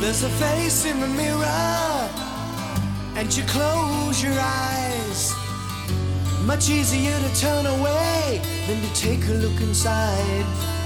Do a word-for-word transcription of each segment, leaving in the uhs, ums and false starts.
There's a face in the mirror, and you close your eyes. Much easier to turn away than to take a look inside.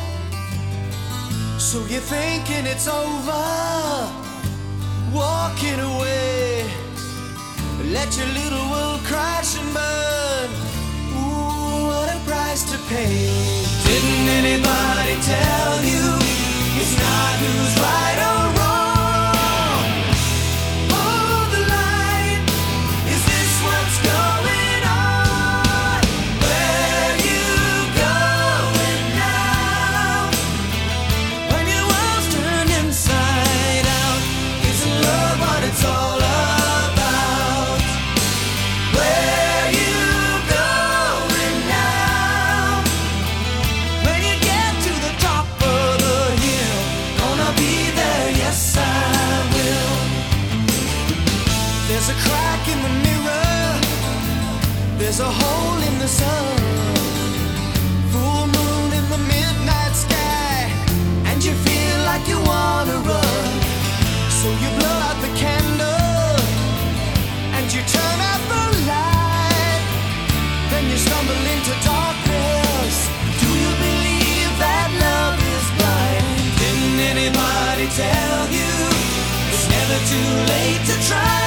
So you're thinking it's over, walking away. Let your little world crash and burn. Ooh, what a price to pay. Didn't anybody tell you it's not who's right or wrong? Hold the line. Is this what's going on? Where you going now? When your world's turned inside out, isn't love what it's all about? Where you going now? When you get to the top of the hill, gonna be there, yes I will. There's a crack in the mirror, there's a hole in the sun, full moon in the midnight sky, and you feel like you wanna run. So you blow out the candle and you turn out the light. Then you stumble into darkness. Do you believe that love is blind? Didn't anybody tell you it's never too late to try?